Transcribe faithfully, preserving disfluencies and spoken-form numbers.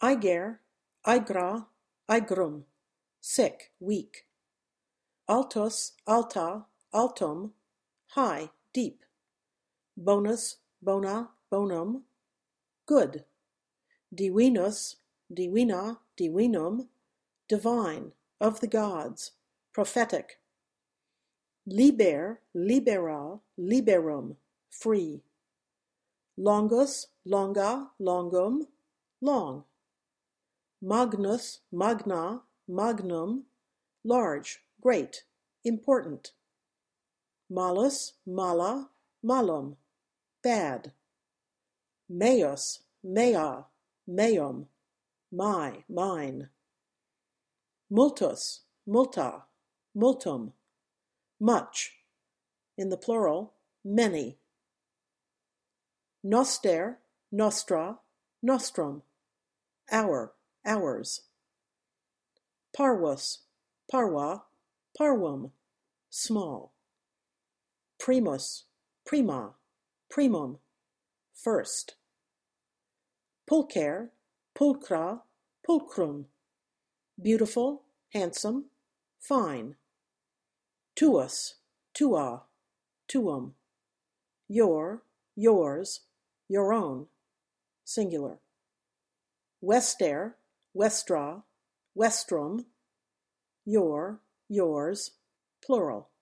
Aiger, aigra, aigrum, sick, weak. Altos, alta, altum, high, deep. Bonus, bona, bonum, good. Divinus, divina, divinum, divine, of the gods, prophetic. Liber, libera, liberum, free. Longus, longa, longum, long. Magnus, magna, magnum, large, great, important. Malus, mala, malum, bad. Meus, mea, meum, my, mine. Multus, multa, multum, much. In the plural, many. Noster, nostra, nostrum, our, ours. Parvus, parva, parvum, small. Primus, prima, primum, first. Pulcher, pulchra, pulchrum, beautiful, handsome, fine. Tuus, tua, tuum, your, yours, your own, singular. Wester, westra, westrum, your, yours, plural.